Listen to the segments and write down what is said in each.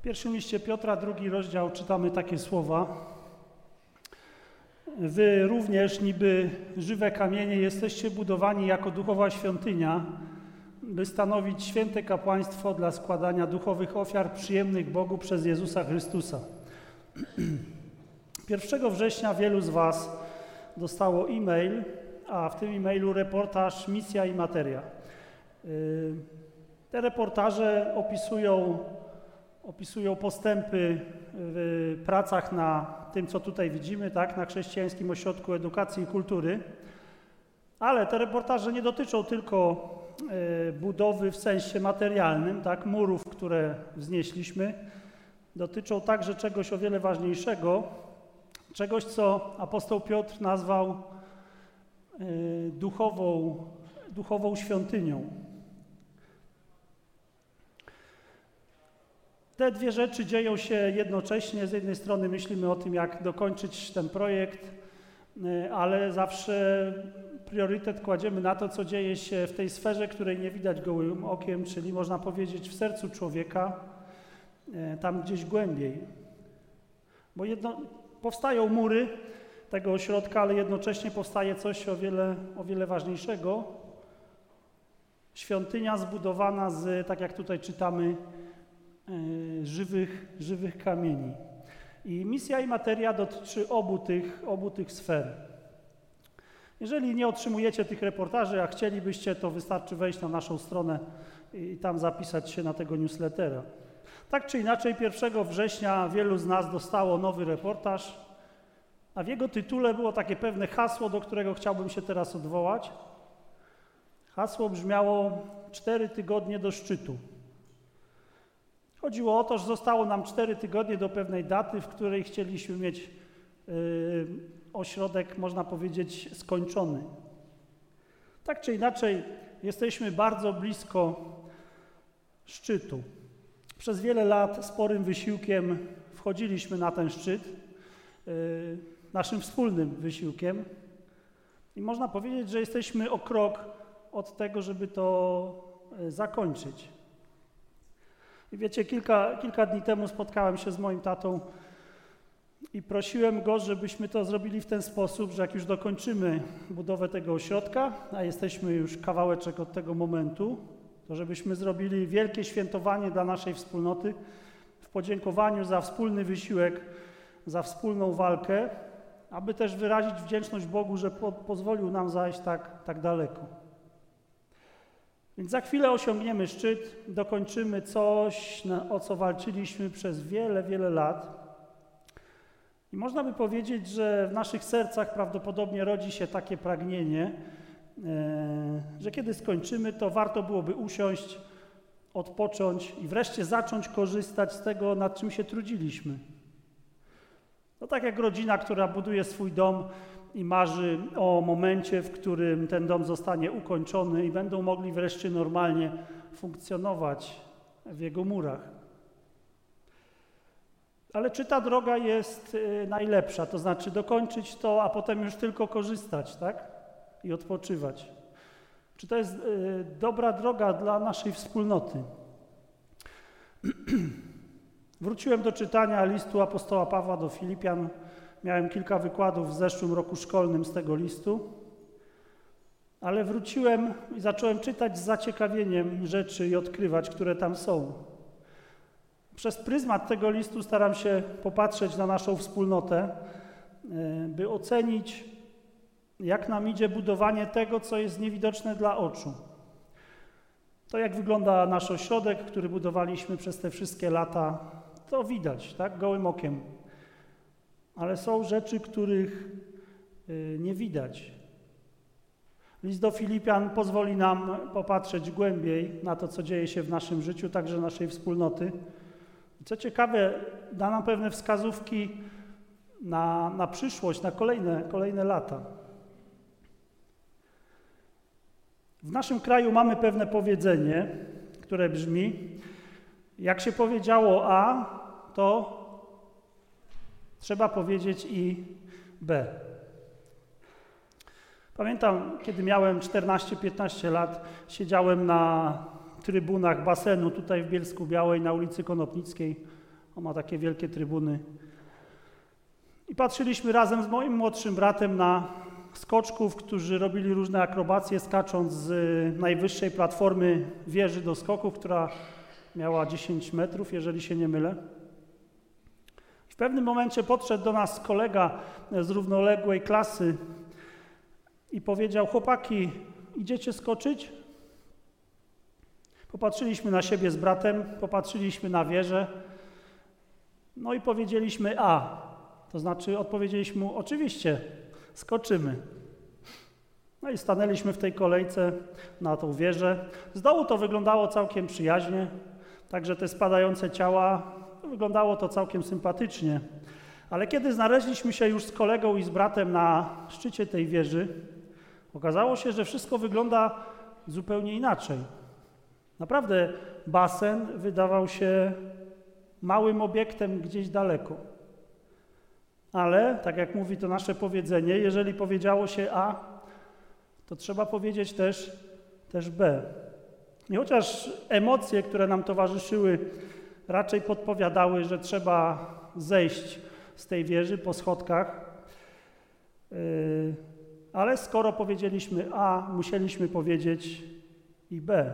pierwszym liście Piotra, 2 rozdział, czytamy takie słowa. Wy również, niby żywe kamienie, jesteście budowani jako duchowa świątynia, by stanowić święte kapłaństwo dla składania duchowych ofiar przyjemnych Bogu przez Jezusa Chrystusa. 1 września wielu z Was dostało e-mail, a w tym e-mailu reportaż Misja i Materia. Te reportaże opisują postępy w pracach na tym, co tutaj widzimy, tak, na Chrześcijańskim Ośrodku Edukacji i Kultury, ale te reportaże nie dotyczą tylko budowy w sensie materialnym, tak, murów, które wznieśliśmy, dotyczą także czegoś o wiele ważniejszego, czegoś, co apostoł Piotr nazwał duchową świątynią. Te dwie rzeczy dzieją się jednocześnie. Z jednej strony myślimy o tym, jak dokończyć ten projekt, ale zawsze priorytet kładziemy na to, co dzieje się w tej sferze, której nie widać gołym okiem, czyli można powiedzieć w sercu człowieka, tam gdzieś głębiej. Bo powstają mury tego ośrodka, ale jednocześnie powstaje coś o wiele ważniejszego. Świątynia zbudowana z, tak jak tutaj czytamy, żywych kamieni. I misja i materia dotyczy obu tych sfer. Jeżeli nie otrzymujecie tych reportaży, a chcielibyście, to wystarczy wejść na naszą stronę i tam zapisać się na tego newslettera. Tak czy inaczej, 1 września wielu z nas dostało nowy reportaż, a w jego tytule było takie pewne hasło, do którego chciałbym się teraz odwołać. Hasło brzmiało 4 tygodnie do szczytu. Chodziło o to, że zostało nam 4 tygodnie do pewnej daty, w której chcieliśmy mieć ośrodek, można powiedzieć, skończony. Tak czy inaczej, jesteśmy bardzo blisko szczytu. Przez wiele lat sporym wysiłkiem wchodziliśmy na ten szczyt, naszym wspólnym wysiłkiem i można powiedzieć, że jesteśmy o krok od tego, żeby to zakończyć. I wiecie, kilka dni temu spotkałem się z moim tatą i prosiłem go, żebyśmy to zrobili w ten sposób, że jak już dokończymy budowę tego ośrodka, a jesteśmy już kawałeczek od tego momentu, to żebyśmy zrobili wielkie świętowanie dla naszej wspólnoty w podziękowaniu za wspólny wysiłek, za wspólną walkę, aby też wyrazić wdzięczność Bogu, że pozwolił nam zajść tak daleko. Więc za chwilę osiągniemy szczyt, dokończymy coś, o co walczyliśmy przez wiele lat. I można by powiedzieć, że w naszych sercach prawdopodobnie rodzi się takie pragnienie, że kiedy skończymy, to warto byłoby usiąść, odpocząć i wreszcie zacząć korzystać z tego, nad czym się trudziliśmy. To tak jak rodzina, która buduje swój dom i marzy o momencie, w którym ten dom zostanie ukończony i będą mogli wreszcie normalnie funkcjonować w jego murach. Ale czy ta droga jest najlepsza? To znaczy dokończyć to, a potem już tylko korzystać, tak? I odpoczywać. Czy to jest dobra droga dla naszej wspólnoty? Wróciłem do czytania listu apostoła Pawła do Filipian. Miałem kilka wykładów w zeszłym roku szkolnym z tego listu, ale wróciłem i zacząłem czytać z zaciekawieniem rzeczy i odkrywać, które tam są. Przez pryzmat tego listu staram się popatrzeć na naszą wspólnotę, by ocenić, jak nam idzie budowanie tego, co jest niewidoczne dla oczu. To, jak wygląda nasz ośrodek, który budowaliśmy przez te wszystkie lata, to widać, tak, gołym okiem. Ale są rzeczy, których nie widać. List do Filipian pozwoli nam popatrzeć głębiej na to, co dzieje się w naszym życiu, także naszej wspólnoty. Co ciekawe, da nam pewne wskazówki na przyszłość, na kolejne lata. W naszym kraju mamy pewne powiedzenie, które brzmi: jak się powiedziało A, to trzeba powiedzieć i B. Pamiętam, kiedy miałem 14-15 lat, siedziałem na trybunach basenu tutaj w Bielsku-Białej na ulicy Konopnickiej. On ma takie wielkie trybuny. I patrzyliśmy razem z moim młodszym bratem na skoczków, którzy robili różne akrobacje, skacząc z najwyższej platformy wieży do skoków, która miała 10 metrów, jeżeli się nie mylę. W pewnym momencie podszedł do nas kolega z równoległej klasy i powiedział: chłopaki, idziecie skoczyć? Popatrzyliśmy na siebie z bratem, popatrzyliśmy na wieżę, no i powiedzieliśmy to znaczy odpowiedzieliśmy mu: oczywiście, skoczymy. No i stanęliśmy w tej kolejce na tą wieżę. Z dołu to wyglądało całkiem przyjaźnie, także te spadające ciała, wyglądało to całkiem sympatycznie. Ale kiedy znaleźliśmy się już z kolegą i z bratem na szczycie tej wieży, okazało się, że wszystko wygląda zupełnie inaczej. Naprawdę basen wydawał się małym obiektem gdzieś daleko. Ale, tak jak mówi to nasze powiedzenie, jeżeli powiedziało się A, to trzeba powiedzieć też B. I chociaż emocje, które nam towarzyszyły, raczej podpowiadały, że trzeba zejść z tej wieży po schodkach, ale skoro powiedzieliśmy A, musieliśmy powiedzieć i B.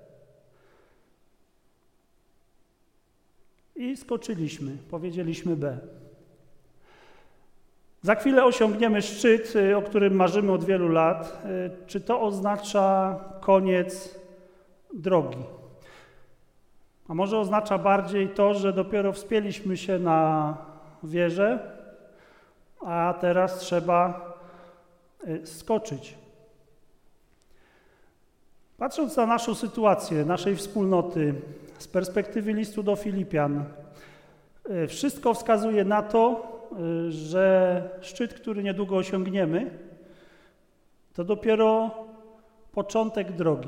I skoczyliśmy, powiedzieliśmy B. Za chwilę osiągniemy szczyt, o którym marzymy od wielu lat. Czy to oznacza koniec drogi? A może oznacza bardziej to, że dopiero wspięliśmy się na wieżę, a teraz trzeba skoczyć. Patrząc na naszą sytuację, naszej wspólnoty, z perspektywy listu do Filipian, wszystko wskazuje na to, że szczyt, który niedługo osiągniemy, to dopiero początek drogi.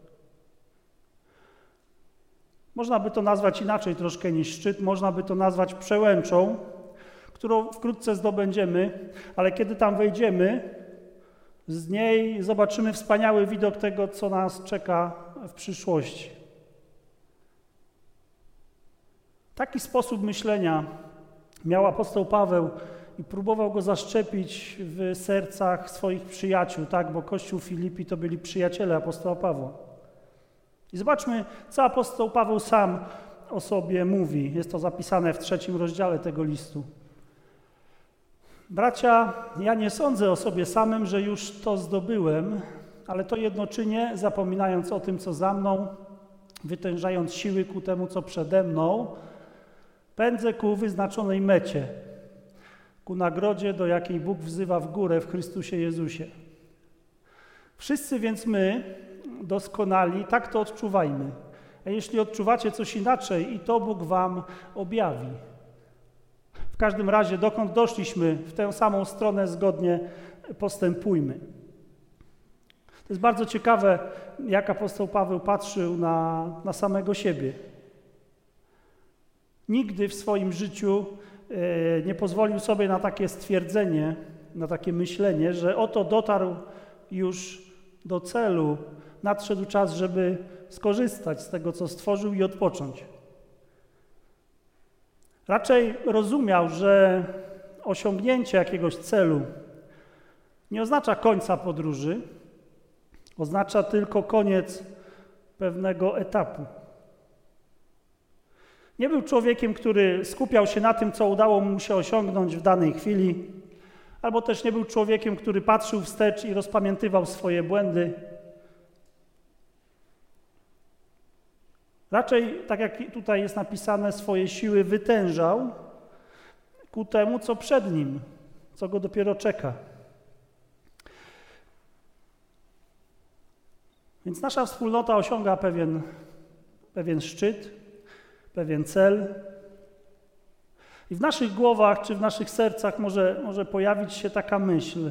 Można by to nazwać inaczej troszkę niż szczyt, można by to nazwać przełęczą, którą wkrótce zdobędziemy, ale kiedy tam wejdziemy, z niej zobaczymy wspaniały widok tego, co nas czeka w przyszłości. Taki sposób myślenia miał apostoł Paweł i próbował go zaszczepić w sercach swoich przyjaciół, tak, bo Kościół Filipi to byli przyjaciele apostoła Pawła. I zobaczmy, co apostoł Paweł sam o sobie mówi. Jest to zapisane w 3 rozdziale tego listu. Bracia, ja nie sądzę o sobie samym, że już to zdobyłem, ale to jednoczynię, zapominając o tym, co za mną, wytężając siły ku temu, co przede mną, pędzę ku wyznaczonej mecie, ku nagrodzie, do jakiej Bóg wzywa w górę w Chrystusie Jezusie. Wszyscy więc my, doskonali, tak to odczuwajmy. A jeśli odczuwacie coś inaczej, i to Bóg wam objawi. W każdym razie, dokąd doszliśmy, w tę samą stronę zgodnie postępujmy. To jest bardzo ciekawe, jak apostoł Paweł patrzył na samego siebie. Nigdy w swoim życiu nie pozwolił sobie na takie stwierdzenie, na takie myślenie, że oto dotarł już do celu, nadszedł czas, żeby skorzystać z tego, co stworzył i odpocząć. Raczej rozumiał, że osiągnięcie jakiegoś celu nie oznacza końca podróży, oznacza tylko koniec pewnego etapu. Nie był człowiekiem, który skupiał się na tym, co udało mu się osiągnąć w danej chwili, albo też nie był człowiekiem, który patrzył wstecz i rozpamiętywał swoje błędy. Raczej, tak jak tutaj jest napisane, swoje siły wytężał ku temu, co przed nim, co go dopiero czeka. Więc nasza wspólnota osiąga pewien szczyt, pewien cel. I w naszych głowach czy w naszych sercach może pojawić się taka myśl.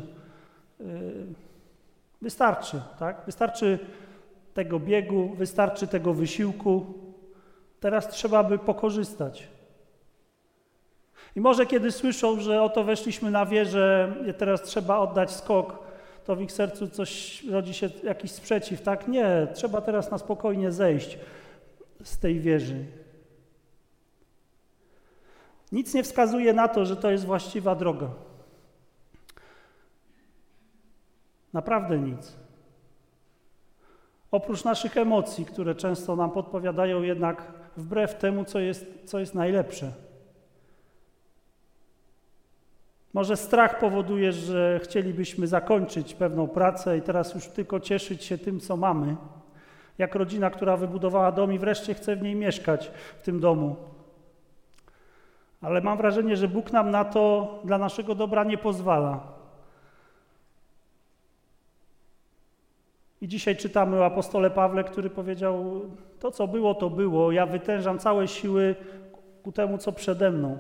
Wystarczy, tak? Wystarczy tego biegu, wystarczy tego wysiłku. Teraz trzeba by pokorzystać. I może kiedy słyszą, że oto weszliśmy na wieżę i teraz trzeba oddać skok, to w ich sercu rodzi się jakiś sprzeciw, tak? Nie, trzeba teraz na spokojnie zejść z tej wieży. Nic nie wskazuje na to, że to jest właściwa droga. Naprawdę nic. Oprócz naszych emocji, które często nam podpowiadają jednak wbrew temu, co jest najlepsze. Może strach powoduje, że chcielibyśmy zakończyć pewną pracę i teraz już tylko cieszyć się tym, co mamy. Jak rodzina, która wybudowała dom i wreszcie chce w niej mieszkać, w tym domu. Ale mam wrażenie, że Bóg nam na to dla naszego dobra nie pozwala. I dzisiaj czytamy o apostole Pawle, który powiedział, to co było, to było. Ja wytężam całe siły ku temu, co przede mną.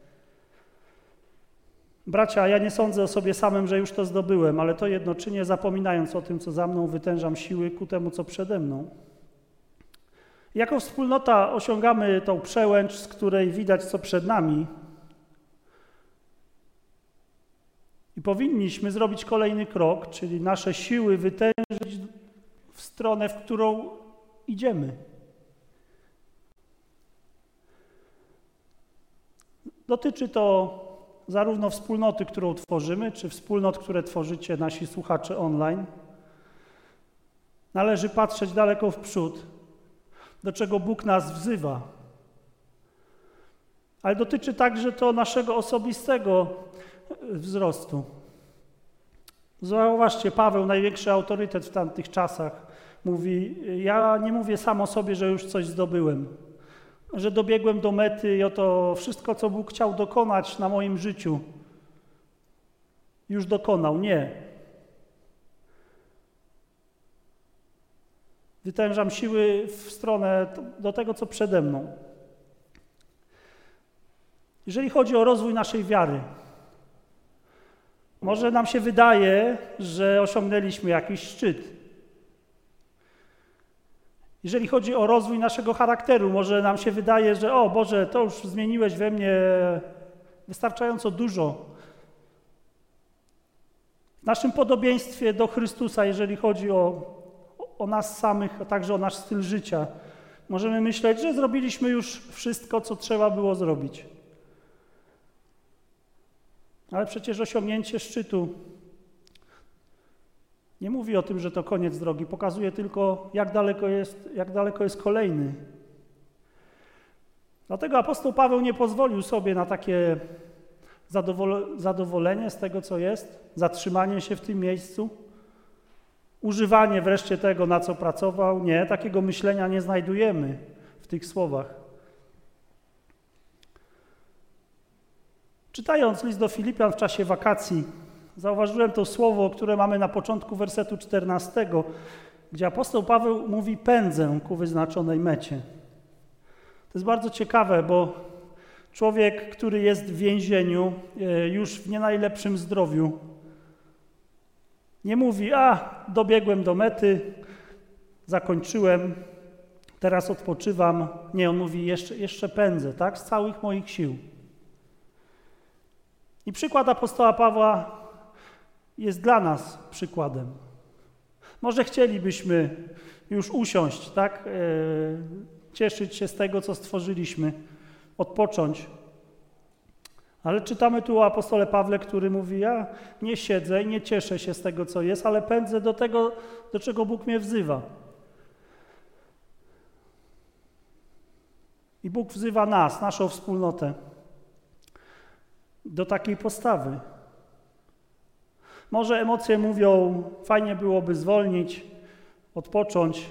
Bracia, ja nie sądzę o sobie samym, że już to zdobyłem, ale to jednoczynie, zapominając o tym, co za mną, wytężam siły ku temu, co przede mną. Jako wspólnota osiągamy tą przełęcz, z której widać, co przed nami. I powinniśmy zrobić kolejny krok, czyli nasze siły wytężyć w stronę, w którą idziemy. Dotyczy to zarówno wspólnoty, którą tworzymy, czy wspólnot, które tworzycie nasi słuchacze online. Należy patrzeć daleko w przód, do czego Bóg nas wzywa. Ale dotyczy także to naszego osobistego wzrostu. Zauważcie, Paweł, największy autorytet w tamtych czasach, mówi, ja nie mówię sam o sobie, że już coś zdobyłem, że dobiegłem do mety i oto wszystko, co Bóg chciał dokonać na moim życiu, już dokonał. Nie. Wytężam siły w stronę do tego, co przede mną. Jeżeli chodzi o rozwój naszej wiary, może nam się wydaje, że osiągnęliśmy jakiś szczyt. Jeżeli chodzi o rozwój naszego charakteru, może nam się wydaje, że o Boże, to już zmieniłeś we mnie wystarczająco dużo. W naszym podobieństwie do Chrystusa, jeżeli chodzi o nas samych, a także o nasz styl życia, możemy myśleć, że zrobiliśmy już wszystko, co trzeba było zrobić. Ale przecież osiągnięcie szczytu nie mówi o tym, że to koniec drogi. Pokazuje tylko, jak daleko jest kolejny. Dlatego apostoł Paweł nie pozwolił sobie na takie zadowolenie z tego, co jest, zatrzymanie się w tym miejscu, używanie wreszcie tego, na co pracował. Nie, takiego myślenia nie znajdujemy w tych słowach. Czytając list do Filipian w czasie wakacji, zauważyłem to słowo, które mamy na początku wersetu 14, gdzie apostoł Paweł mówi pędzę ku wyznaczonej mecie. To jest bardzo ciekawe, bo człowiek, który jest w więzieniu, już w nie najlepszym zdrowiu, nie mówi, dobiegłem do mety, zakończyłem, teraz odpoczywam. Nie, on mówi, jeszcze pędzę, tak, z całych moich sił. I przykład apostoła Pawła jest dla nas przykładem. Może chcielibyśmy już usiąść, tak? Cieszyć się z tego, co stworzyliśmy, odpocząć. Ale czytamy tu o apostole Pawle, który mówi, ja nie siedzę i nie cieszę się z tego, co jest, ale pędzę do tego, do czego Bóg mnie wzywa. I Bóg wzywa nas, naszą wspólnotę, do takiej postawy. Może emocje mówią, fajnie byłoby zwolnić, odpocząć,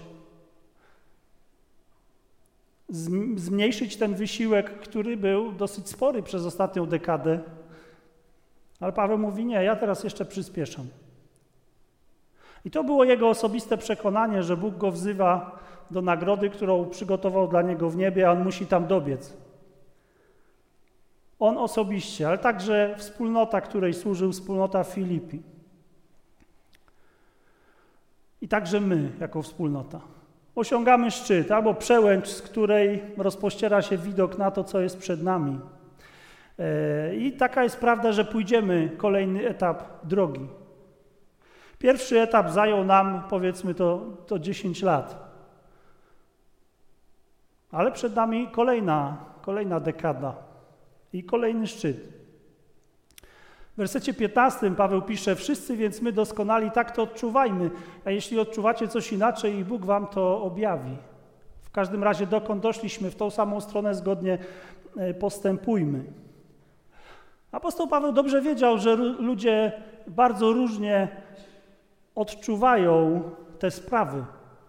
zmniejszyć ten wysiłek, który był dosyć spory przez ostatnią dekadę. Ale Paweł mówi, nie, ja teraz jeszcze przyspieszam. I to było jego osobiste przekonanie, że Bóg go wzywa do nagrody, którą przygotował dla niego w niebie, a on musi tam dobiec. On osobiście, ale także wspólnota, której służył, wspólnota Filipi. I także my, jako wspólnota. Osiągamy szczyt albo przełęcz, z której rozpościera się widok na to, co jest przed nami. I taka jest prawda, że pójdziemy kolejny etap drogi. Pierwszy etap zajął nam, powiedzmy, to 10 lat. Ale przed nami kolejna dekada. I kolejny szczyt. W wersecie 15 Paweł pisze: wszyscy więc my doskonali tak to odczuwajmy, a jeśli odczuwacie coś inaczej, i Bóg wam to objawi. W każdym razie dokąd doszliśmy, w tą samą stronę zgodnie postępujmy. Apostoł Paweł dobrze wiedział, że ludzie bardzo różnie odczuwają te sprawy.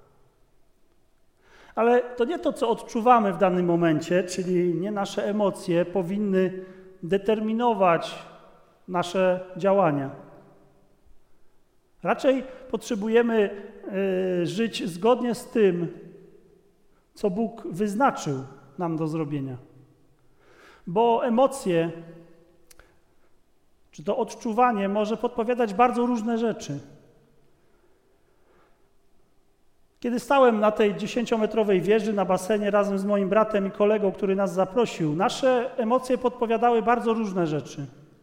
Ale to nie to, co odczuwamy w danym momencie, czyli nie nasze emocje, powinny determinować nasze działania. Raczej potrzebujemy żyć zgodnie z tym, co Bóg wyznaczył nam do zrobienia. Bo emocje, czy to odczuwanie może podpowiadać bardzo różne rzeczy. Kiedy stałem na tej 10-metrowej wieży na basenie razem z moim bratem i kolegą, który nas zaprosił, nasze emocje podpowiadały bardzo różne rzeczy.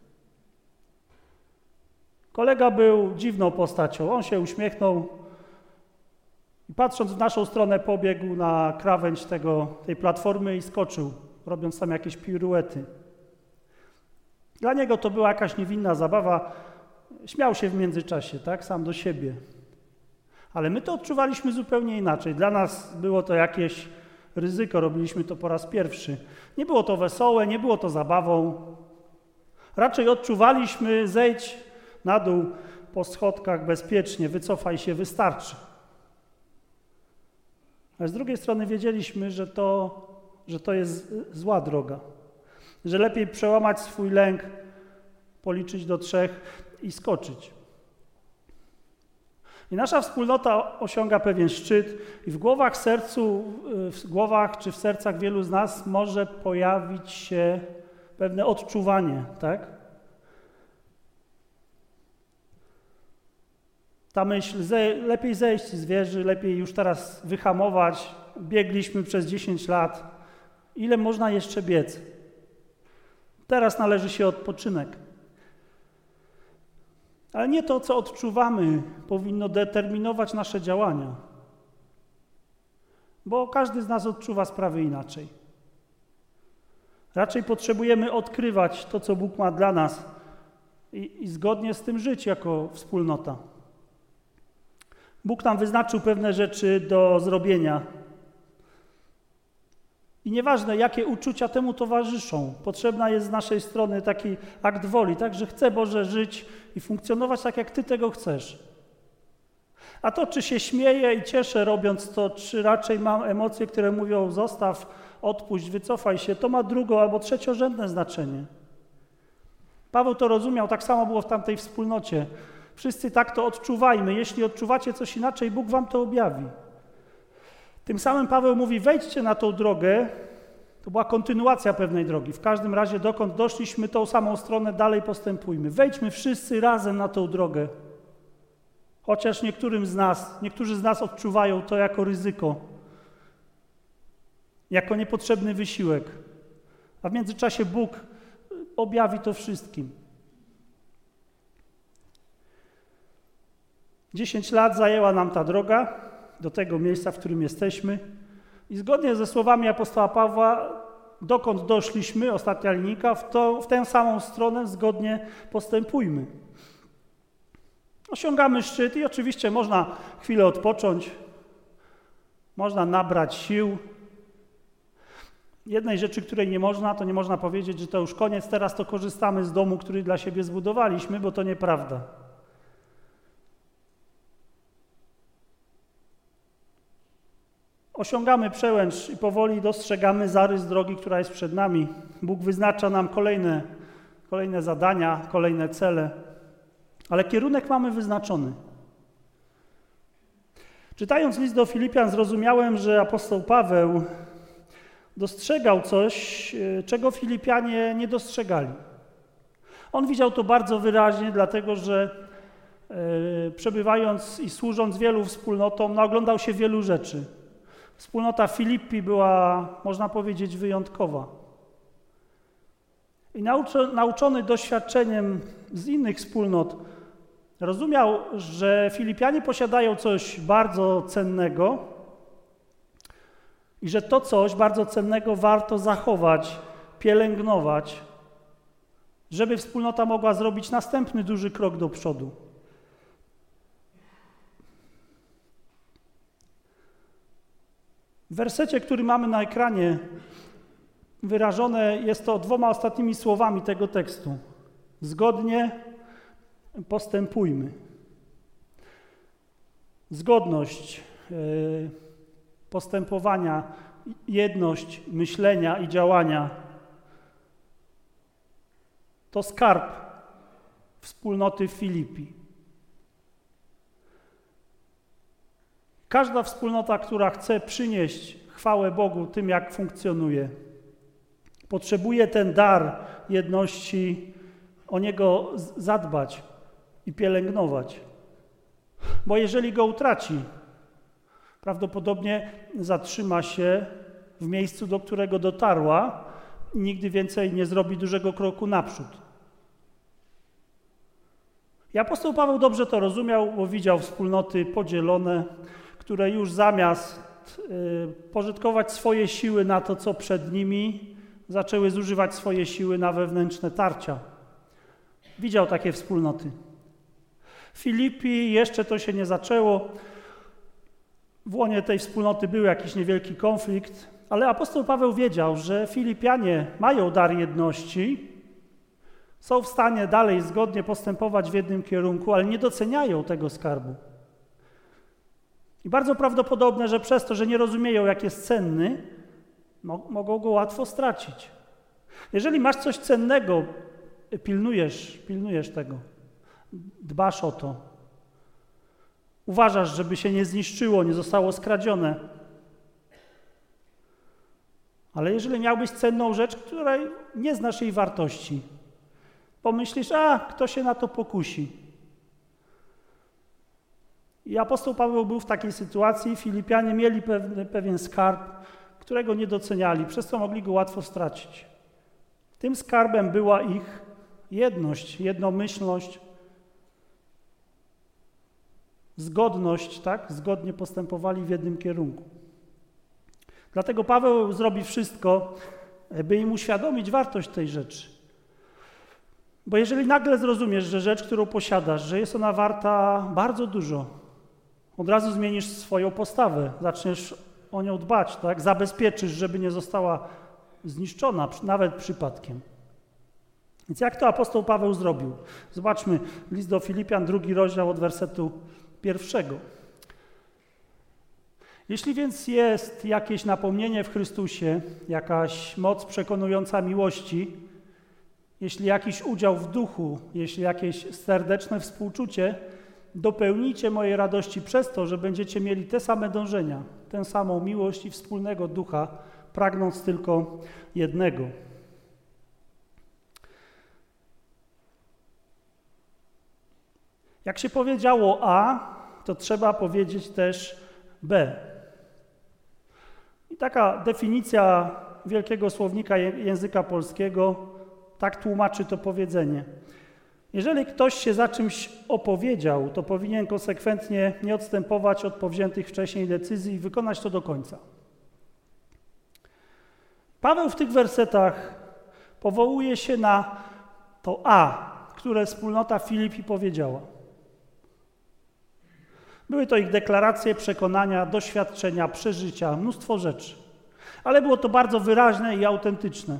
Kolega był dziwną postacią. On się uśmiechnął i patrząc w naszą stronę pobiegł na krawędź tej platformy i skoczył, robiąc tam jakieś piruety. Dla niego to była jakaś niewinna zabawa. Śmiał się w międzyczasie, tak, sam do siebie. Ale my to odczuwaliśmy zupełnie inaczej. Dla nas było to jakieś ryzyko, robiliśmy to po raz pierwszy. Nie było to wesołe, nie było to zabawą. Raczej odczuwaliśmy: zejdź na dół po schodkach bezpiecznie, wycofaj się, wystarczy. Ale z drugiej strony wiedzieliśmy, że to jest zła droga. Że lepiej przełamać swój lęk, policzyć do 3 i skoczyć. I nasza wspólnota osiąga pewien szczyt i w głowach czy w sercach wielu z nas może pojawić się pewne odczuwanie, tak? Ta myśl: lepiej zejść z wieży, lepiej już teraz wyhamować. Biegliśmy przez 10 lat. Ile można jeszcze biec? Teraz należy się odpoczynek. Ale nie to, co odczuwamy, powinno determinować nasze działania. Bo każdy z nas odczuwa sprawy inaczej. Raczej potrzebujemy odkrywać to, co Bóg ma dla nas i zgodnie z tym żyć jako wspólnota. Bóg nam wyznaczył pewne rzeczy do zrobienia. I nieważne, jakie uczucia temu towarzyszą, potrzebna jest z naszej strony taki akt woli, tak, że chcę, Boże, żyć i funkcjonować tak, jak Ty tego chcesz. A to, czy się śmieję i cieszę robiąc to, czy raczej mam emocje, które mówią: zostaw, odpuść, wycofaj się, to ma drugo- albo trzeciorzędne znaczenie. Paweł to rozumiał, tak samo było w tamtej wspólnocie. Wszyscy tak to odczuwajmy. Jeśli odczuwacie coś inaczej, Bóg wam to objawi. Tym samym Paweł mówi: wejdźcie na tą drogę. To była kontynuacja pewnej drogi. W każdym razie, dokąd doszliśmy, tą samą stronę dalej postępujmy. Wejdźmy wszyscy razem na tą drogę. Chociaż niektórzy z nas odczuwają to jako ryzyko, jako niepotrzebny wysiłek. A w międzyczasie Bóg objawi to wszystkim. 10 lat zajęła nam ta droga do tego miejsca, w którym jesteśmy. I zgodnie ze słowami apostoła Pawła, dokąd doszliśmy, ostatnia linijka, w tę samą stronę zgodnie postępujmy. Osiągamy szczyt i oczywiście można chwilę odpocząć, można nabrać sił. Jednej rzeczy, której nie można, to nie można powiedzieć, że to już koniec, teraz to korzystamy z domu, który dla siebie zbudowaliśmy, bo to nieprawda. Osiągamy przełęcz i powoli dostrzegamy zarys drogi, która jest przed nami. Bóg wyznacza nam kolejne zadania, kolejne cele, ale kierunek mamy wyznaczony. Czytając list do Filipian, zrozumiałem, że apostoł Paweł dostrzegał coś, czego Filipianie nie dostrzegali. On widział to bardzo wyraźnie, dlatego że przebywając i służąc wielu wspólnotom, oglądał się wielu rzeczy. Wspólnota Filipi była, można powiedzieć, wyjątkowa. I nauczony doświadczeniem z innych wspólnot, rozumiał, że Filipianie posiadają coś bardzo cennego i że to coś bardzo cennego warto zachować, pielęgnować, żeby wspólnota mogła zrobić następny duży krok do przodu. W wersecie, który mamy na ekranie, wyrażone jest to 2 ostatnimi słowami tego tekstu. Zgodnie postępujmy. Zgodność postępowania, jedność myślenia i działania to skarb wspólnoty w Filipi. Każda wspólnota, która chce przynieść chwałę Bogu tym, jak funkcjonuje, potrzebuje ten dar jedności, o niego zadbać i pielęgnować. Bo jeżeli go utraci, prawdopodobnie zatrzyma się w miejscu, do którego dotarła i nigdy więcej nie zrobi dużego kroku naprzód. I apostoł Paweł dobrze to rozumiał, bo widział wspólnoty podzielone, które już zamiast pożytkować swoje siły na to, co przed nimi, zaczęły zużywać swoje siły na wewnętrzne tarcia. Widział takie wspólnoty. W Filipi jeszcze to się nie zaczęło. W łonie tej wspólnoty był jakiś niewielki konflikt, ale apostoł Paweł wiedział, że Filipianie mają dar jedności, są w stanie dalej zgodnie postępować w jednym kierunku, ale nie doceniają tego skarbu. I bardzo prawdopodobne, że przez to, że nie rozumieją, jak jest cenny, mogą go łatwo stracić. Jeżeli masz coś cennego, pilnujesz tego, dbasz o to, uważasz, żeby się nie zniszczyło, nie zostało skradzione. Ale jeżeli miałbyś cenną rzecz, której nie znasz jej wartości, pomyślisz, kto się na to pokusi. I apostoł Paweł był w takiej sytuacji, Filipianie mieli pewien skarb, którego nie doceniali, przez co mogli go łatwo stracić. Tym skarbem była ich jedność, jednomyślność, zgodność, tak? Zgodnie postępowali w jednym kierunku. Dlatego Paweł zrobi wszystko, by im uświadomić wartość tej rzeczy. Bo jeżeli nagle zrozumiesz, że rzecz, którą posiadasz, że jest ona warta bardzo dużo, od razu zmienisz swoją postawę, zaczniesz o nią dbać, tak? Zabezpieczysz, żeby nie została zniszczona, nawet przypadkiem. Więc jak to apostoł Paweł zrobił? Zobaczmy list do Filipian, 2 rozdział od wersetu 1. Jeśli więc jest jakieś napomnienie w Chrystusie, jakaś moc przekonująca miłości, jeśli jakiś udział w duchu, jeśli jakieś serdeczne współczucie, dopełnijcie mojej radości przez to, że będziecie mieli te same dążenia, tę samą miłość i wspólnego ducha, pragnąc tylko jednego. Jak się powiedziało A, to trzeba powiedzieć też B. I taka definicja Wielkiego Słownika Języka Polskiego tak tłumaczy to powiedzenie. Jeżeli ktoś się za czymś opowiedział, to powinien konsekwentnie nie odstępować od powziętych wcześniej decyzji i wykonać to do końca. Paweł w tych wersetach powołuje się na to A, które wspólnota Filipi powiedziała. Były to ich deklaracje, przekonania, doświadczenia, przeżycia, mnóstwo rzeczy. Ale było to bardzo wyraźne i autentyczne.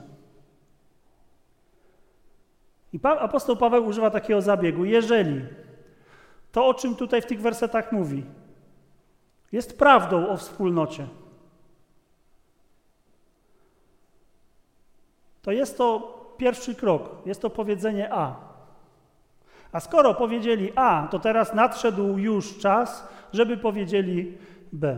I apostoł Paweł używa takiego zabiegu. Jeżeli to, o czym tutaj w tych wersetach mówi, jest prawdą o wspólnocie, to jest to pierwszy krok, jest to powiedzenie A. A skoro powiedzieli A, to teraz nadszedł już czas, żeby powiedzieli B.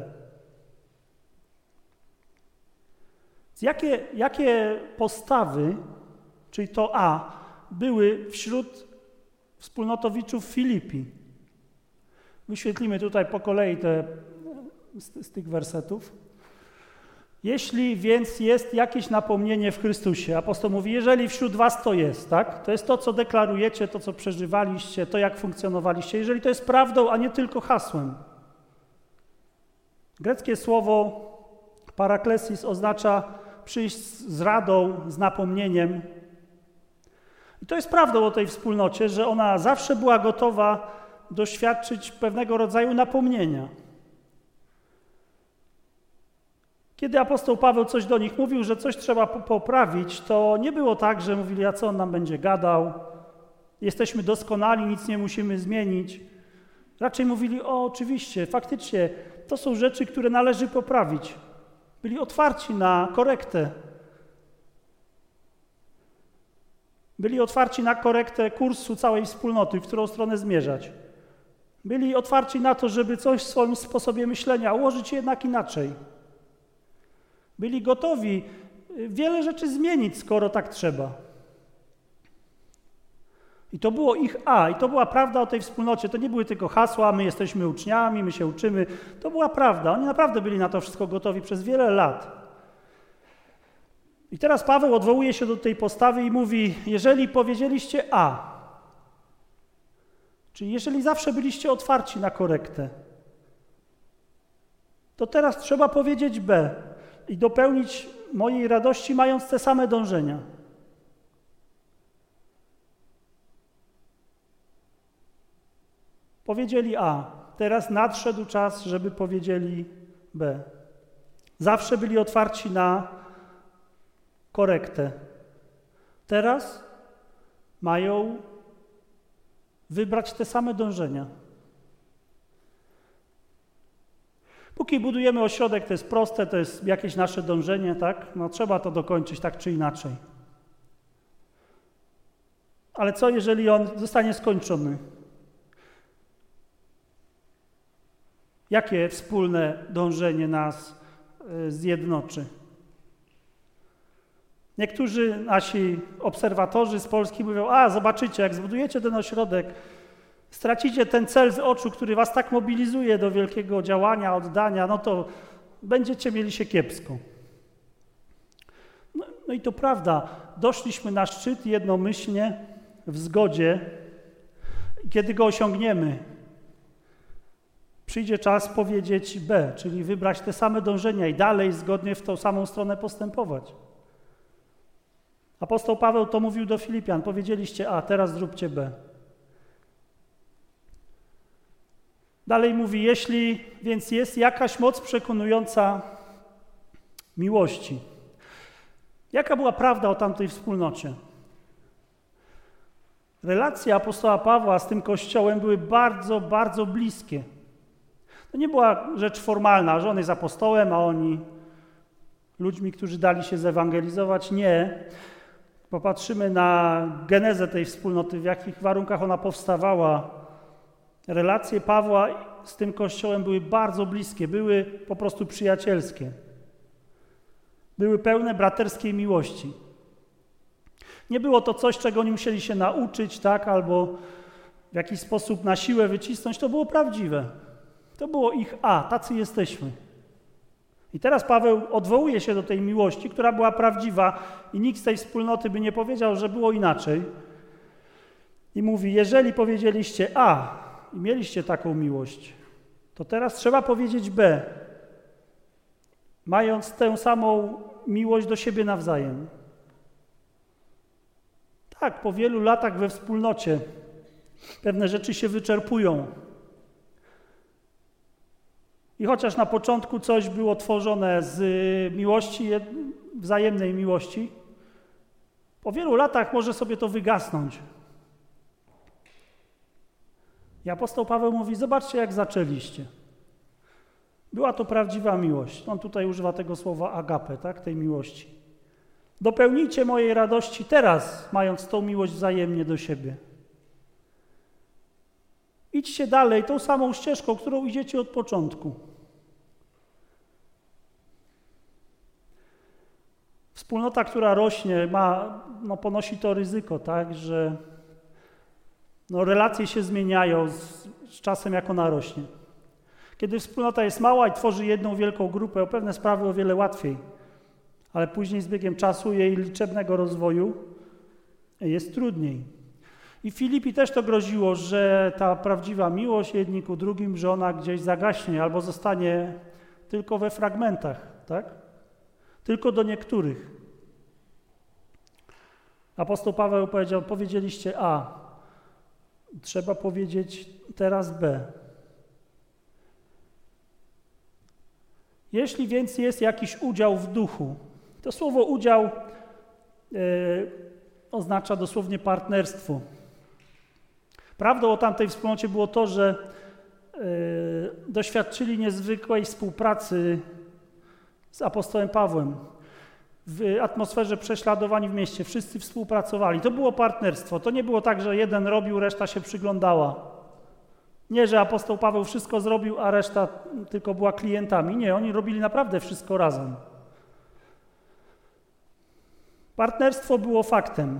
Jakie postawy, czyli to A, były wśród wspólnotowiczów Filipi? Wyświetlimy tutaj po kolei te z tych wersetów. Jeśli więc jest jakieś napomnienie w Chrystusie, apostoł mówi, jeżeli wśród was to jest, tak? To jest to, co deklarujecie, to, co przeżywaliście, to, jak funkcjonowaliście. Jeżeli to jest prawdą, a nie tylko hasłem. Greckie słowo paraklesis oznacza przyjść z radą, z napomnieniem. I to jest prawdą o tej wspólnocie, że ona zawsze była gotowa doświadczyć pewnego rodzaju napomnienia. Kiedy apostoł Paweł coś do nich mówił, że coś trzeba poprawić, to nie było tak, że mówili, a co on nam będzie gadał, jesteśmy doskonali, nic nie musimy zmienić. Raczej mówili, oczywiście, faktycznie, to są rzeczy, które należy poprawić. Byli otwarci na korektę. Byli otwarci na korektę kursu całej wspólnoty, w którą stronę zmierzać. Byli otwarci na to, żeby coś w swoim sposobie myślenia ułożyć jednak inaczej. Byli gotowi wiele rzeczy zmienić, skoro tak trzeba. I to było ich i to była prawda o tej wspólnocie. To nie były tylko hasła, my jesteśmy uczniami, my się uczymy. To była prawda. Oni naprawdę byli na to wszystko gotowi przez wiele lat. I teraz Paweł odwołuje się do tej postawy i mówi, jeżeli powiedzieliście czyli jeżeli zawsze byliście otwarci na korektę, to teraz trzeba powiedzieć B i dopełnić mojej radości, mając te same dążenia. Powiedzieli teraz nadszedł czas, żeby powiedzieli B. Zawsze byli otwarci na korektę. Teraz mają wybrać te same dążenia. Póki budujemy ośrodek, to jest proste, to jest jakieś nasze dążenie, tak? Trzeba to dokończyć tak czy inaczej. Ale co, jeżeli on zostanie skończony? Jakie wspólne dążenie nas zjednoczy? Niektórzy nasi obserwatorzy z Polski mówią, zobaczycie, jak zbudujecie ten ośrodek, stracicie ten cel z oczu, który was tak mobilizuje do wielkiego działania, oddania, to będziecie mieli się kiepsko. No i to prawda, doszliśmy na szczyt jednomyślnie, w zgodzie i kiedy go osiągniemy, przyjdzie czas powiedzieć B, czyli wybrać te same dążenia i dalej zgodnie w tą samą stronę postępować. Apostoł Paweł to mówił do Filipian, powiedzieliście teraz zróbcie B. Dalej mówi, jeśli więc jest jakaś moc przekonująca miłości. Jaka była prawda o tamtej wspólnocie? Relacje apostoła Pawła z tym Kościołem były bardzo, bardzo bliskie. To nie była rzecz formalna, że on jest apostołem, a oni ludźmi, którzy dali się zewangelizować. Nie. Popatrzymy na genezę tej wspólnoty, w jakich warunkach ona powstawała. Relacje Pawła z tym Kościołem były bardzo bliskie, były po prostu przyjacielskie. Były pełne braterskiej miłości. Nie było to coś, czego oni musieli się nauczyć, tak, albo w jakiś sposób na siłę wycisnąć. To było prawdziwe. To było ich tacy jesteśmy. I teraz Paweł odwołuje się do tej miłości, która była prawdziwa i nikt z tej wspólnoty by nie powiedział, że było inaczej. I mówi, jeżeli powiedzieliście i mieliście taką miłość, to teraz trzeba powiedzieć B, mając tę samą miłość do siebie nawzajem. Tak, po wielu latach we wspólnocie pewne rzeczy się wyczerpują. I chociaż na początku coś było tworzone z miłości, wzajemnej miłości, po wielu latach może sobie to wygasnąć. I apostoł Paweł mówi, zobaczcie, jak zaczęliście. Była to prawdziwa miłość. On tutaj używa tego słowa agape, tak, tej miłości. Dopełnijcie mojej radości teraz, mając tą miłość wzajemnie do siebie. Idźcie dalej tą samą ścieżką, którą idziecie od początku. Wspólnota, która rośnie, ponosi to ryzyko, tak, że relacje się zmieniają z czasem, jak ona rośnie. Kiedy wspólnota jest mała i tworzy jedną wielką grupę, o pewne sprawy o wiele łatwiej, ale później z biegiem czasu jej liczebnego rozwoju jest trudniej. I Filipi też to groziło, że ta prawdziwa miłość jedni ku drugim, że ona gdzieś zagaśnie albo zostanie tylko we fragmentach, tak? tylko do niektórych. Apostoł Paweł powiedział, powiedzieliście A, trzeba powiedzieć teraz B. Jeśli więc jest jakiś udział w duchu, to słowo udział oznacza dosłownie partnerstwo. Prawdą o tamtej wspólnocie było to, że doświadczyli niezwykłej współpracy z apostołem Pawłem. W atmosferze prześladowań w mieście wszyscy współpracowali. To było partnerstwo. To nie było tak, że jeden robił, reszta się przyglądała. Nie, że apostoł Paweł wszystko zrobił, a reszta tylko była klientami. Nie, oni robili naprawdę wszystko razem. Partnerstwo było faktem.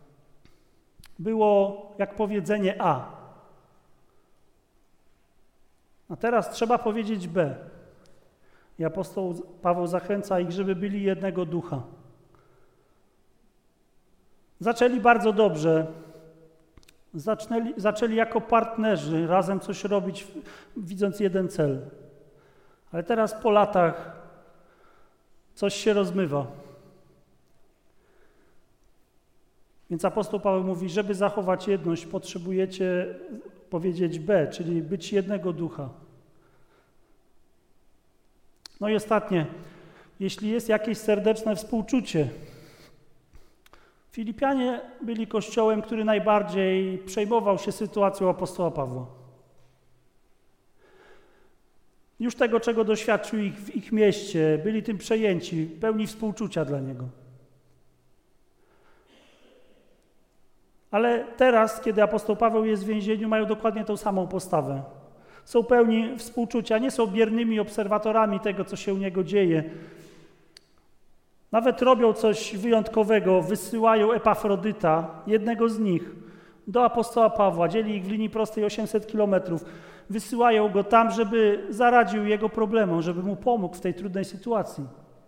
Było jak powiedzenie A. A teraz trzeba powiedzieć B. I apostoł Paweł zachęca ich, żeby byli jednego ducha. Zaczęli bardzo dobrze. Zaczęli jako partnerzy razem coś robić, widząc jeden cel. Ale teraz po latach coś się rozmywa. Więc apostoł Paweł mówi, żeby zachować jedność, potrzebujecie powiedzieć B, czyli być jednego ducha. No i ostatnie, jeśli jest jakieś serdeczne współczucie. Filipianie byli kościołem, który najbardziej przejmował się sytuacją apostoła Pawła. Już tego, czego doświadczył w ich mieście, byli tym przejęci, pełni współczucia dla niego. Ale teraz, kiedy apostoł Paweł jest w więzieniu, mają dokładnie tą samą postawę. Są pełni współczucia, nie są biernymi obserwatorami tego, co się u niego dzieje. Nawet robią coś wyjątkowego, wysyłają Epafrodyta, jednego z nich, do apostoła Pawła, dzieli ich w linii prostej 800 kilometrów. Wysyłają go tam, żeby zaradził jego problemom, żeby mu pomógł w tej trudnej sytuacji.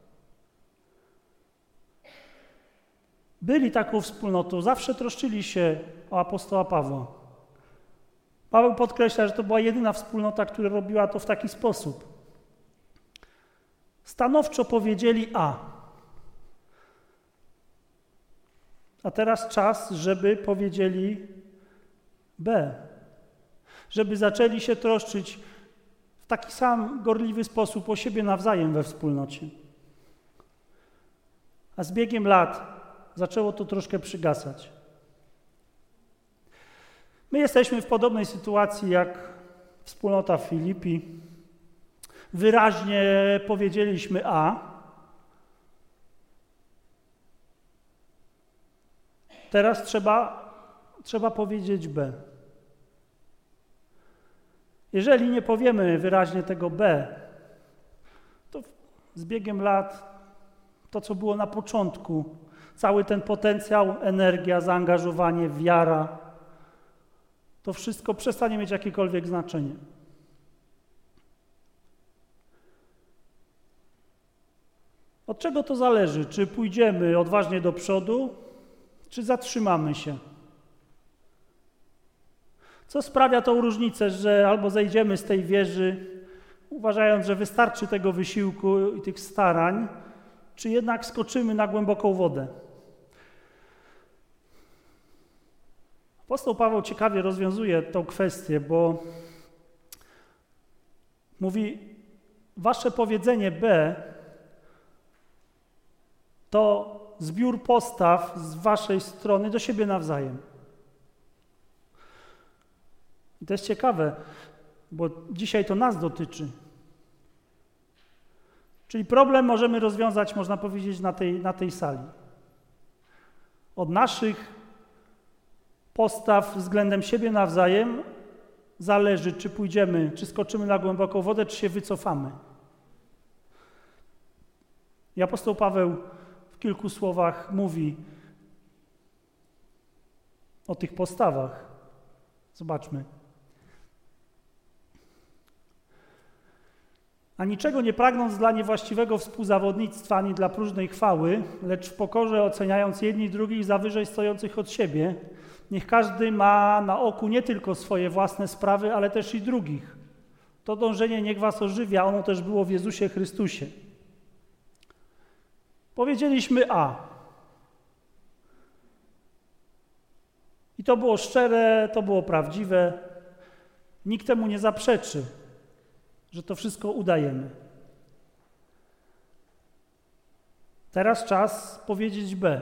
Byli taką wspólnotą, zawsze troszczyli się o apostoła Pawła. Paweł podkreśla, że to była jedyna wspólnota, która robiła to w taki sposób. Stanowczo powiedzieli A. A teraz czas, żeby powiedzieli B. Żeby zaczęli się troszczyć w taki sam gorliwy sposób o siebie nawzajem we wspólnocie. A z biegiem lat zaczęło to troszkę przygasać. My jesteśmy w podobnej sytuacji jak wspólnota w Filipi. Wyraźnie powiedzieliśmy A. Teraz trzeba powiedzieć B. Jeżeli nie powiemy wyraźnie tego B, to z biegiem lat to, co było na początku, cały ten potencjał, energia, zaangażowanie, wiara, to wszystko przestanie mieć jakiekolwiek znaczenie. Od czego to zależy? Czy pójdziemy odważnie do przodu, czy zatrzymamy się? Co sprawia tą różnicę, że albo zejdziemy z tej wieży, uważając, że wystarczy tego wysiłku i tych starań, czy jednak skoczymy na głęboką wodę? Apostoł Paweł ciekawie rozwiązuje tę kwestię, bo mówi, wasze powiedzenie B to zbiór postaw z waszej strony do siebie nawzajem. I to jest ciekawe, bo dzisiaj to nas dotyczy. Czyli problem możemy rozwiązać, można powiedzieć, na tej sali. Od naszych postaw względem siebie nawzajem zależy, czy pójdziemy, czy skoczymy na głęboką wodę, czy się wycofamy. I apostoł Paweł w kilku słowach mówi o tych postawach. Zobaczmy. A niczego nie pragnąc dla niewłaściwego współzawodnictwa, ani dla próżnej chwały, lecz w pokorze oceniając jedni drugich za wyżej stojących od siebie, niech każdy ma na oku nie tylko swoje własne sprawy, ale też i drugich. To dążenie niech was ożywia, ono też było w Jezusie Chrystusie. Powiedzieliśmy A. I to było szczere, to było prawdziwe. Nikt temu nie zaprzeczy, że to wszystko udajemy. Teraz czas powiedzieć B.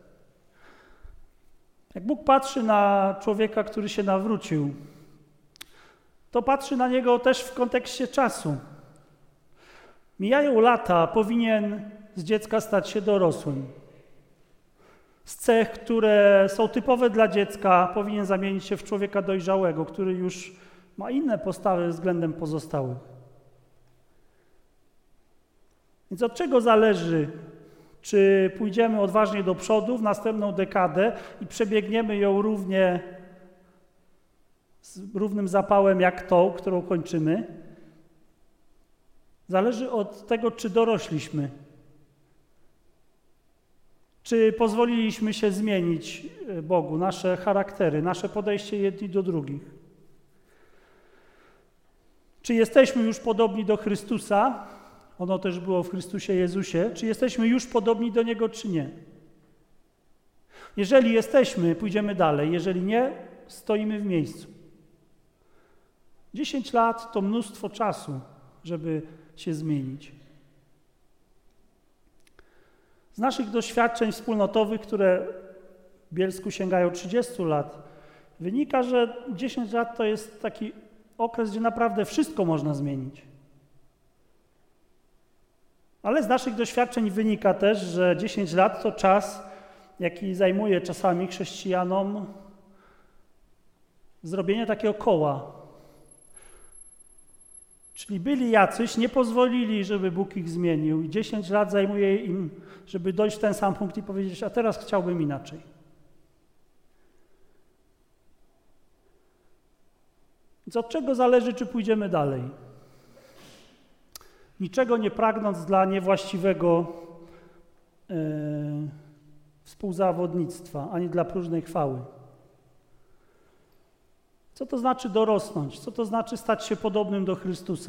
Jak Bóg patrzy na człowieka, który się nawrócił, to patrzy na niego też w kontekście czasu. Mijają lata, powinien z dziecka stać się dorosłym. Z cech, które są typowe dla dziecka, powinien zamienić się w człowieka dojrzałego, który już ma inne postawy względem pozostałych. Więc od czego zależy, czy pójdziemy odważnie do przodu w następną dekadę i przebiegniemy ją z równym zapałem jak tą, którą kończymy? Zależy od tego, czy dorośliśmy. Czy pozwoliliśmy się zmienić Bogu, nasze charaktery, nasze podejście jedni do drugich? Czy jesteśmy już podobni do Chrystusa? Ono też było w Chrystusie Jezusie. Czy jesteśmy już podobni do Niego, czy nie? Jeżeli jesteśmy, pójdziemy dalej. Jeżeli nie, stoimy w miejscu. 10 lat to mnóstwo czasu, żeby się zmienić. Z naszych doświadczeń wspólnotowych, które w Bielsku sięgają 30 lat, wynika, że 10 lat to jest taki okres, gdzie naprawdę wszystko można zmienić. Ale z naszych doświadczeń wynika też, że 10 lat to czas, jaki zajmuje czasami chrześcijanom zrobienie takiego koła. Czyli byli jacyś, nie pozwolili, żeby Bóg ich zmienił i 10 lat zajmuje im, żeby dojść w ten sam punkt i powiedzieć, a teraz chciałbym inaczej. Więc od czego zależy, czy pójdziemy dalej? Niczego nie pragnąc dla niewłaściwego współzawodnictwa, ani dla próżnej chwały. Co to znaczy dorosnąć? Co to znaczy stać się podobnym do Chrystusa?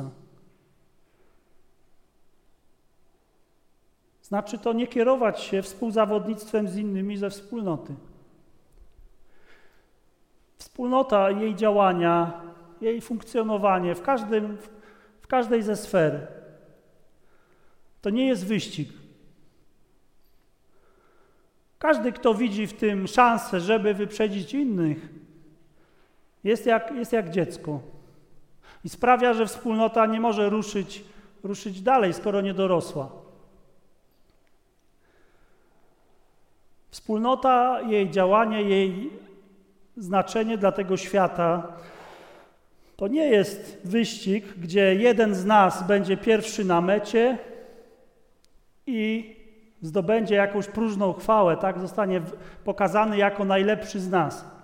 Znaczy to nie kierować się współzawodnictwem z innymi ze wspólnoty. Wspólnota, jej działania, jej funkcjonowanie w każdej ze sfer to nie jest wyścig. Każdy, kto widzi w tym szansę, żeby wyprzedzić innych, jest jak dziecko i sprawia, że wspólnota nie może ruszyć dalej, skoro nie dorosła. Wspólnota, jej działanie, jej znaczenie dla tego świata to nie jest wyścig, gdzie jeden z nas będzie pierwszy na mecie i zdobędzie jakąś próżną chwałę, tak? Zostanie pokazany jako najlepszy z nas.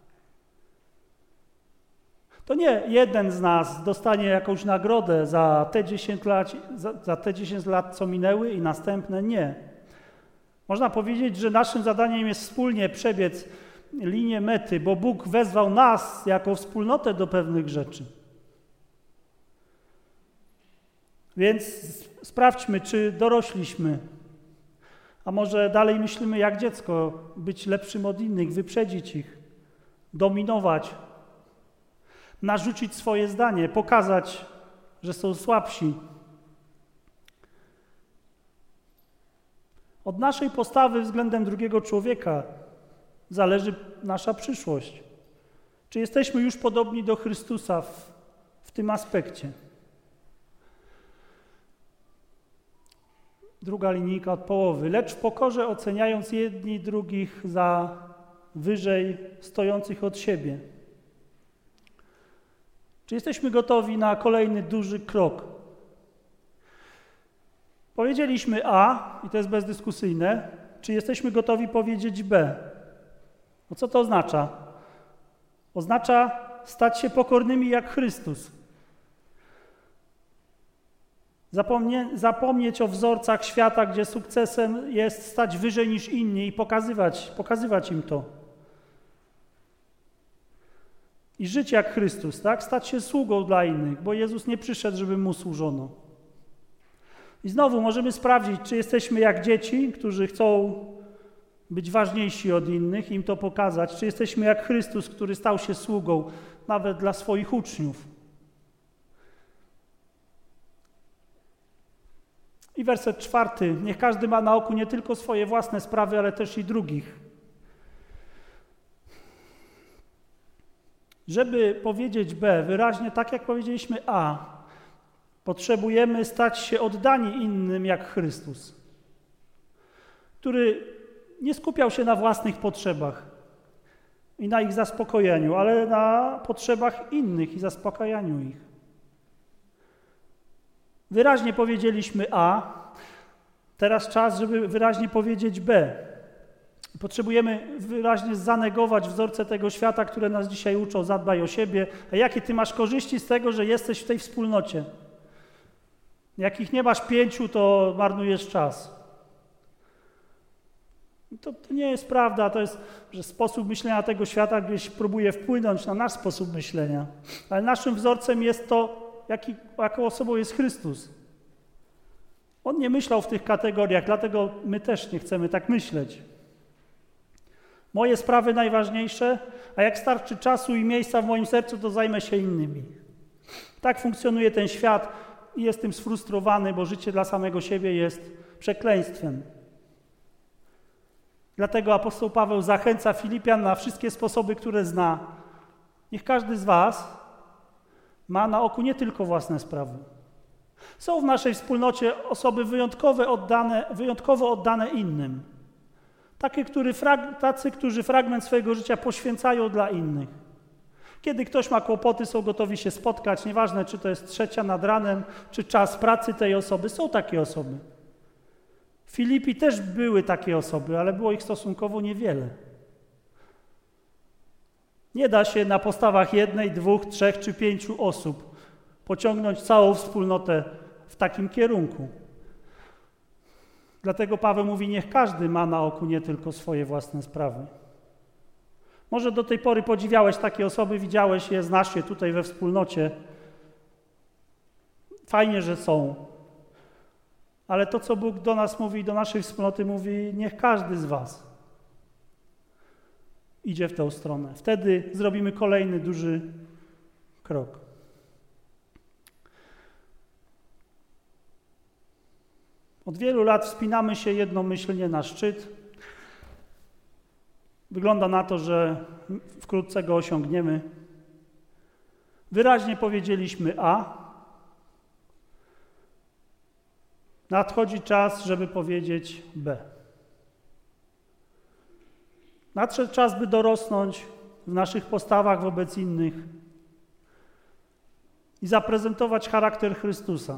To nie jeden z nas dostanie jakąś nagrodę za te 10 lat, co minęły i następne nie. Można powiedzieć, że naszym zadaniem jest wspólnie przebiec linię mety, bo Bóg wezwał nas jako wspólnotę do pewnych rzeczy. Więc sprawdźmy, czy dorośliśmy, a może dalej myślimy jak dziecko, być lepszym od innych, wyprzedzić ich, dominować, narzucić swoje zdanie, pokazać, że są słabsi. Od naszej postawy względem drugiego człowieka zależy nasza przyszłość. Czy jesteśmy już podobni do Chrystusa w tym aspekcie? Druga linijka od połowy. Lecz w pokorze oceniając jedni drugich za wyżej stojących od siebie. Czy jesteśmy gotowi na kolejny duży krok? Powiedzieliśmy A, i to jest bezdyskusyjne. Czy jesteśmy gotowi powiedzieć B? No co to oznacza? Oznacza stać się pokornymi jak Chrystus. Zapomnieć o wzorcach świata, gdzie sukcesem jest stać wyżej niż inni i pokazywać im to. I żyć jak Chrystus, tak? Stać się sługą dla innych, bo Jezus nie przyszedł, żeby Mu służono. I znowu możemy sprawdzić, czy jesteśmy jak dzieci, którzy chcą być ważniejsi od innych, im to pokazać, czy jesteśmy jak Chrystus, który stał się sługą nawet dla swoich uczniów. I werset 4. Niech każdy ma na oku nie tylko swoje własne sprawy, ale też i drugich. Żeby powiedzieć B wyraźnie, tak jak powiedzieliśmy A, potrzebujemy stać się oddani innym jak Chrystus, który nie skupiał się na własnych potrzebach i na ich zaspokojeniu, ale na potrzebach innych i zaspokajaniu ich. Wyraźnie powiedzieliśmy A, teraz czas, żeby wyraźnie powiedzieć B. Potrzebujemy wyraźnie zanegować wzorce tego świata, które nas dzisiaj uczą, zadbaj o siebie. A jakie ty masz korzyści z tego, że jesteś w tej wspólnocie? Jakich nie masz 5, to marnujesz czas. To nie jest prawda, to jest, że sposób myślenia tego świata gdzieś próbuje wpłynąć na nasz sposób myślenia. Ale naszym wzorcem jest to, jaką osobą jest Chrystus. On nie myślał w tych kategoriach, dlatego my też nie chcemy tak myśleć. Moje sprawy najważniejsze, a jak starczy czasu i miejsca w moim sercu, to zajmę się innymi. Tak funkcjonuje ten świat i jestem sfrustrowany, bo życie dla samego siebie jest przekleństwem. Dlatego apostoł Paweł zachęca Filipian na wszystkie sposoby, które zna. Niech każdy z was ma na oku nie tylko własne sprawy. Są w naszej wspólnocie osoby wyjątkowo oddane innym. Tacy, którzy fragment swojego życia poświęcają dla innych. Kiedy ktoś ma kłopoty, są gotowi się spotkać, nieważne czy to jest 3 nad ranem, czy czas pracy tej osoby. Są takie osoby. W Filipi też były takie osoby, ale było ich stosunkowo niewiele. Nie da się na postawach 1, 2, 3 czy 5 osób pociągnąć całą wspólnotę w takim kierunku. Dlatego Paweł mówi, niech każdy ma na oku nie tylko swoje własne sprawy. Może do tej pory podziwiałeś takie osoby, widziałeś je, znasz je tutaj we wspólnocie. Fajnie, że są. Ale to, co Bóg do nas mówi, do naszej wspólnoty mówi, niech każdy z was idzie w tę stronę. Wtedy zrobimy kolejny duży krok. Od wielu lat wspinamy się jednomyślnie na szczyt. Wygląda na to, że wkrótce go osiągniemy. Wyraźnie powiedzieliśmy A. Nadchodzi czas, żeby powiedzieć B. Nadszedł czas, by dorosnąć w naszych postawach wobec innych i zaprezentować charakter Chrystusa.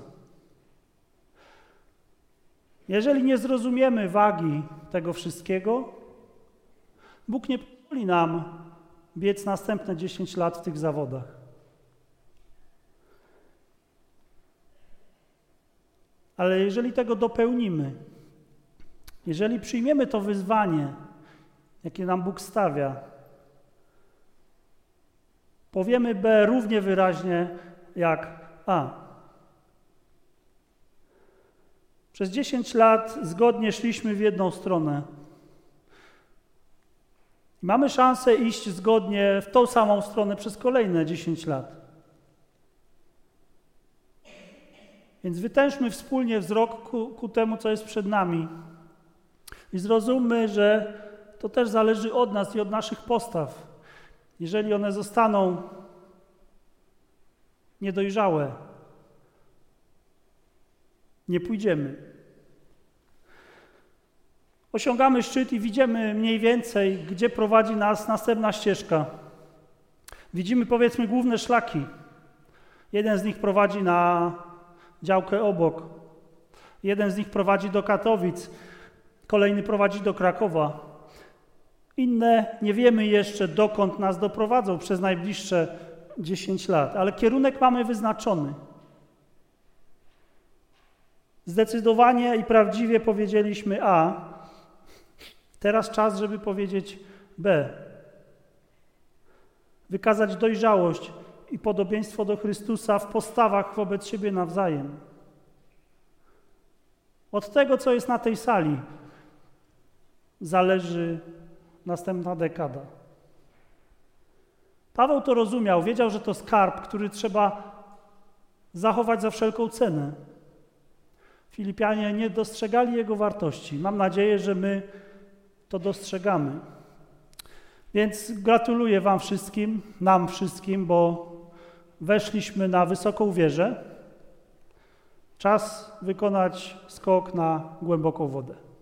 Jeżeli nie zrozumiemy wagi tego wszystkiego, Bóg nie pozwoli nam biec następne 10 lat w tych zawodach. Ale jeżeli tego dopełnimy, jeżeli przyjmiemy to wyzwanie, jakie nam Bóg stawia, powiemy B równie wyraźnie jak A. Przez 10 lat zgodnie szliśmy w jedną stronę. Mamy szansę iść zgodnie w tą samą stronę przez kolejne 10 lat. Więc wytężmy wspólnie wzrok ku temu, co jest przed nami. I zrozummy, że to też zależy od nas i od naszych postaw. Jeżeli one zostaną niedojrzałe, nie pójdziemy. Osiągamy szczyt i widzimy mniej więcej, gdzie prowadzi nas następna ścieżka. Widzimy, powiedzmy, główne szlaki. Jeden z nich prowadzi na działkę obok. Jeden z nich prowadzi do Katowic, kolejny prowadzi do Krakowa. Inne nie wiemy jeszcze, dokąd nas doprowadzą przez najbliższe 10 lat, ale kierunek mamy wyznaczony. Zdecydowanie i prawdziwie powiedzieliśmy A. Teraz czas, żeby powiedzieć B. Wykazać dojrzałość i podobieństwo do Chrystusa w postawach wobec siebie nawzajem. Od tego, co jest na tej sali, zależy następna dekada. Paweł to rozumiał, wiedział, że to skarb, który trzeba zachować za wszelką cenę. Filipianie nie dostrzegali jego wartości. Mam nadzieję, że my to dostrzegamy. Więc gratuluję wam wszystkim, nam wszystkim, bo weszliśmy na wysoką wieżę. Czas wykonać skok na głęboką wodę.